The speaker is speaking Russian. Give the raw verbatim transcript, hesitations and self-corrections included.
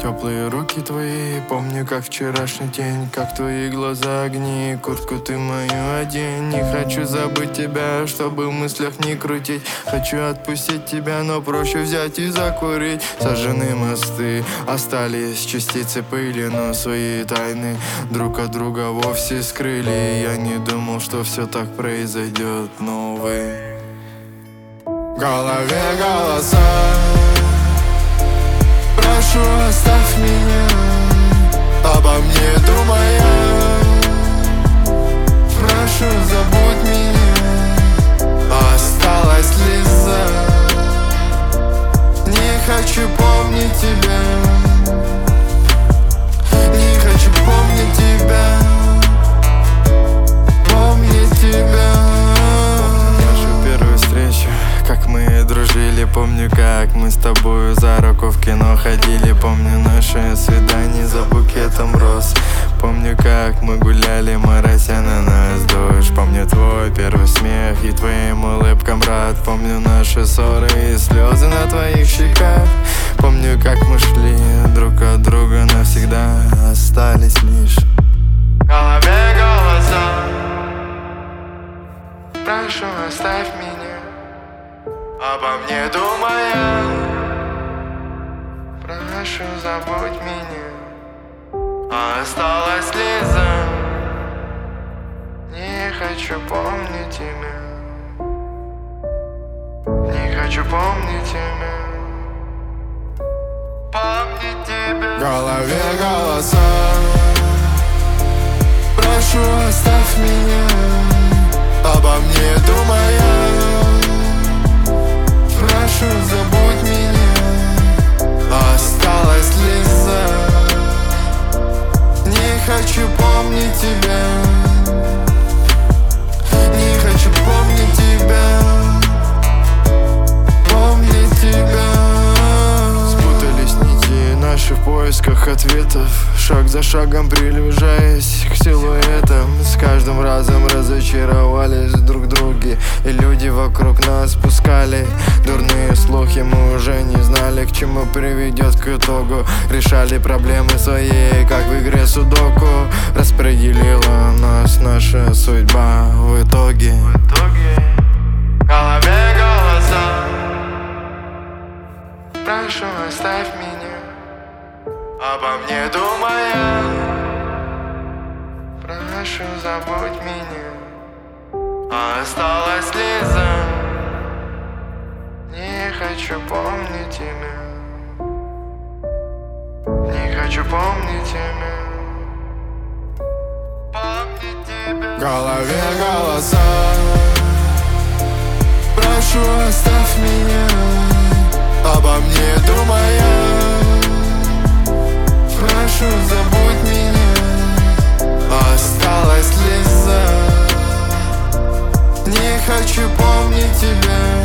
теплые руки твои. Помню, как вчерашний день, как твои глаза огни. Куртку ты мою одень. Не хочу забыть тебя, чтобы в мыслях не крутить. Хочу отпустить тебя, но проще взять и закурить. Сожжены мосты, остались частицы пыли, но свои тайны друг от друга вовсе скрыли. Я не думал, что все так произойдет, но увы. В голове голоса: прошу, оставь меня, обо мне думая. Прошу, забудь меня, осталась слеза. Не хочу помнить тебя, не хочу помнить тебя, помнить тебя. Нашу первую встречу, как мы дружили. Помню, как мы с тобою за руку в кино ходили. Помню наше свидание за букетом роз. Помню, как мы гуляли, морозя на нас дождь. Помню твой первый смех и твоим улыбкам рад. Помню наши ссоры и слезы на твоих щеках. Помню, как мы шли друг от друга навсегда, остались лишь в голове голоса: прошу, оставь меня, обо мне думая. Прошу, забудь меня, осталась слеза. Не хочу помнить тебя, не хочу помнить тебя, помнить тебя. В голове голоса: прошу, оставь меня, обо мне думая. Прошу, забудь меня, осталась слеза. Не хочу помнить тебя, не хочу помнить тебя, помнить тебя. Спутались нити наши в поисках ответов, шаг за шагом приближаясь к силуэтам. С каждым разом разочаровались друг в друге, и люди вокруг нас пускали дурные слухи. Мы уже не знали, к чему приведет к итогу. Решали проблемы свои, как в игре судоку. Распределила нас наша судьба в итоге. В итоге в голове голоса: прошу, оставь меня, обо мне думая. Прошу, забудь меня, осталась слеза. Не хочу помнить тебя, не хочу помнить тебя, помнить тебя. В голове голоса: прошу, оставь меня, обо мне думая. Прошу, забудь меня, осталась слеза. Не хочу помнить тебя,